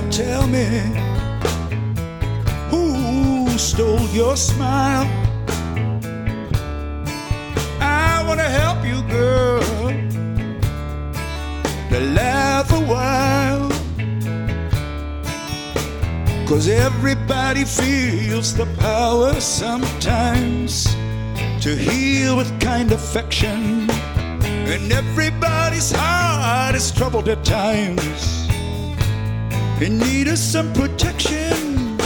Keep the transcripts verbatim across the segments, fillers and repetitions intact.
tell me, who stole your smile? I wanna help you, girl, to laugh a while. 'Cause everybody feels the power sometimes to heal with kind affection, and everybody's heart is troubled at times in need of some protection.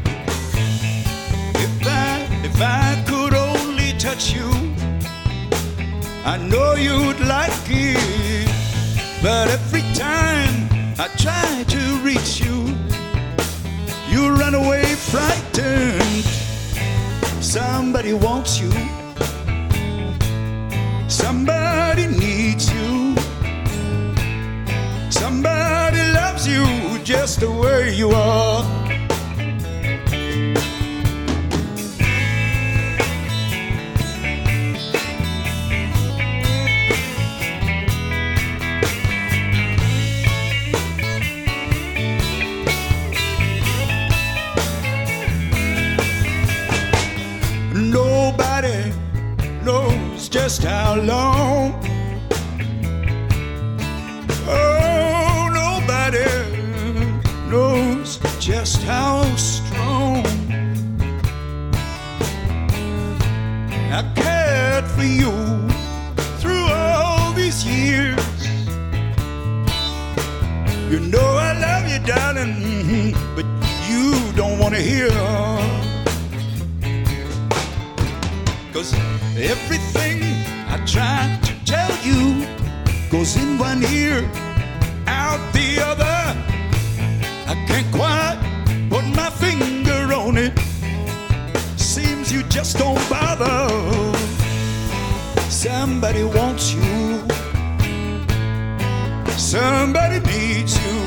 If I, if I could only touch you, I know you'd like it, but every time I try to reach you, you run away frightened. Somebody wants you, somebody needs you, somebody loves you just the way you are. Nobody knows just how long. Oh, nobody knows just how strong I cared for you through all these years. You know I love you, darling, but you don't want to hear. 'Cause everything I try to tell you goes in one ear, out the other. I can't quite put my finger on it. Seems you just don't bother. Somebody wants you, somebody needs you,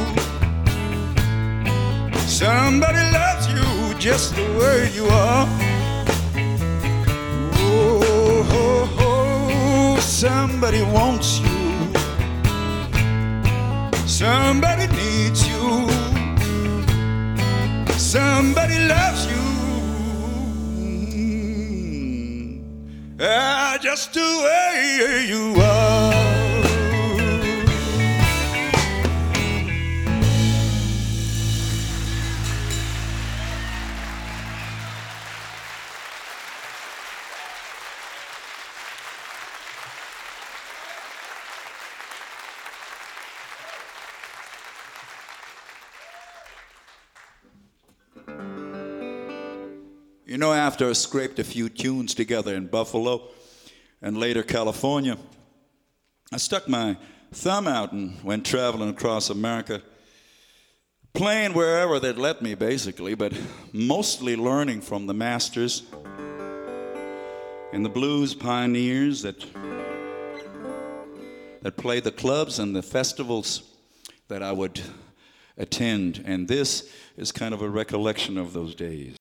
somebody loves you just the way you are. Oh, oh, oh, somebody wants you, somebody needs you, somebody loves you, ah, just the way you are. You know, after I scraped a few tunes together in Buffalo and later California, I stuck my thumb out and went traveling across America, playing wherever they'd let me, basically, but mostly learning from the masters and the blues pioneers that, that played the clubs and the festivals that I would attend. And this is kind of a recollection of those days.